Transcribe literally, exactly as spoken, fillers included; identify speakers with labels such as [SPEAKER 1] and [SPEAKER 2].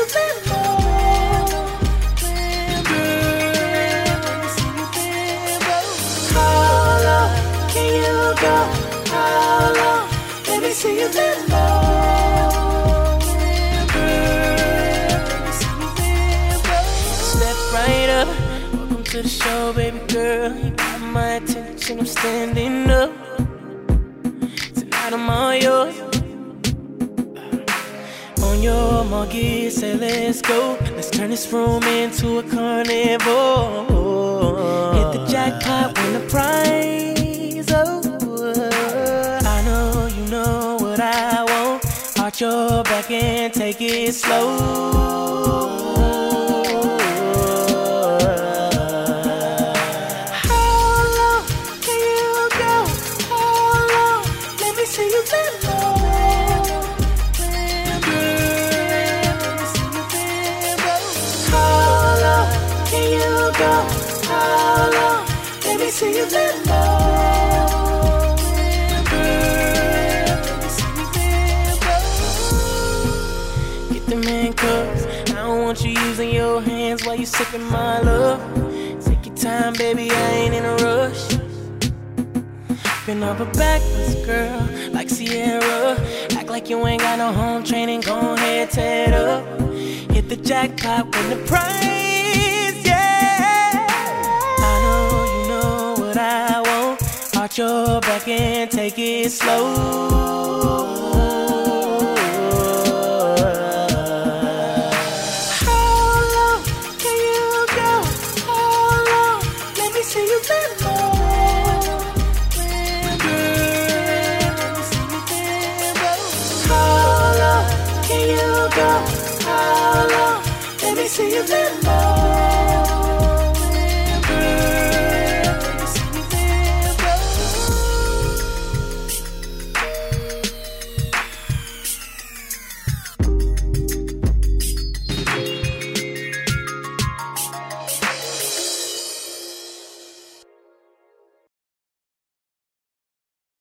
[SPEAKER 1] bend low. Girl, let me see you bend low. How low can you go? How low? Let me see you bend low. Girl, let me see you bend low. Step right up. Welcome to the show, baby girl. You got my attention, I'm standing up. Tonight I'm all yours. On your market, say let's go. Let's turn this room into a carnival. Hit the jackpot, win the prize. Oh, I know you know what I want. Arch your back and take it slow. See you bend low. Girl, let me see you bend low. Get them handcuffs. I don't want you using your hands while you sipping my love. Take your time, baby, I ain't in a rush. Been up a backwards, girl, like Sierra. Act like you ain't got no home training, go ahead, tear it up. Hit the jackpot, win the prize. Arch your back and take it slow. How low can you go? How low? Let me see you bend low. Girl, let me see you bend low. How low can you go? How low? Let me see you bend low.